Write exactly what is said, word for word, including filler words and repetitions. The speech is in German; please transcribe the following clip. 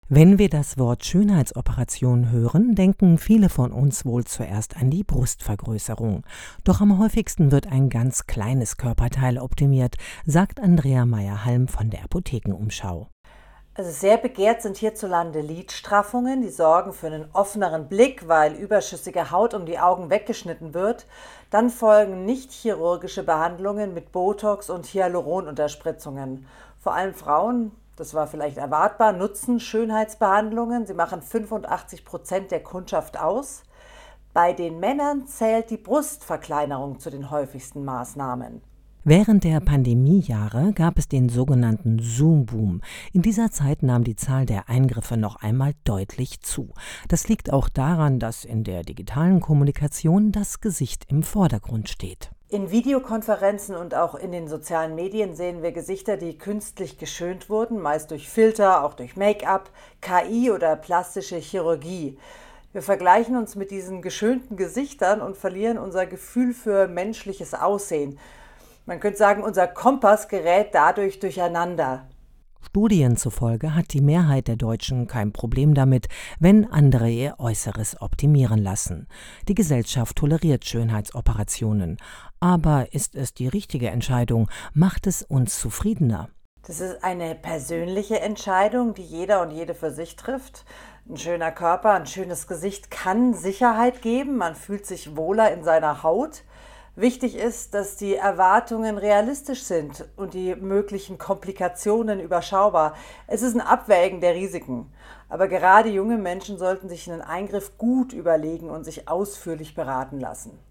Wenn wir das Wort Schönheitsoperation hören, denken viele von uns wohl zuerst an die Brustvergrößerung. Doch am häufigsten wird ein ganz kleines Körperteil optimiert, sagt Andrea Meyer-Halm von der Apothekenumschau. Also sehr begehrt sind hierzulande Lidstraffungen, die sorgen für einen offeneren Blick, weil überschüssige Haut um die Augen weggeschnitten wird. Dann folgen nicht chirurgische Behandlungen mit Botox und Hyaluronunterspritzungen. Vor allem Frauen, das war vielleicht erwartbar, nutzen Schönheitsbehandlungen. Sie machen fünfundachtzig Prozent der Kundschaft aus. Bei den Männern zählt die Brustverkleinerung zu den häufigsten Maßnahmen. Während der Pandemiejahre gab es den sogenannten Zoom-Boom. In dieser Zeit nahm die Zahl der Eingriffe noch einmal deutlich zu. Das liegt auch daran, dass in der digitalen Kommunikation das Gesicht im Vordergrund steht. In Videokonferenzen und auch in den sozialen Medien sehen wir Gesichter, die künstlich geschönt wurden, meist durch Filter, auch durch Make-up, K I oder plastische Chirurgie. Wir vergleichen uns mit diesen geschönten Gesichtern und verlieren unser Gefühl für menschliches Aussehen. Man könnte sagen, unser Kompass gerät dadurch durcheinander. Studien zufolge hat die Mehrheit der Deutschen kein Problem damit, wenn andere ihr Äußeres optimieren lassen. Die Gesellschaft toleriert Schönheitsoperationen. Aber ist es die richtige Entscheidung? Macht es uns zufriedener? Das ist eine persönliche Entscheidung, die jeder und jede für sich trifft. Ein schöner Körper, ein schönes Gesicht kann Sicherheit geben. Man fühlt sich wohler in seiner Haut. Wichtig ist, dass die Erwartungen realistisch sind und die möglichen Komplikationen überschaubar. Es ist ein Abwägen der Risiken. Aber gerade junge Menschen sollten sich einen Eingriff gut überlegen und sich ausführlich beraten lassen.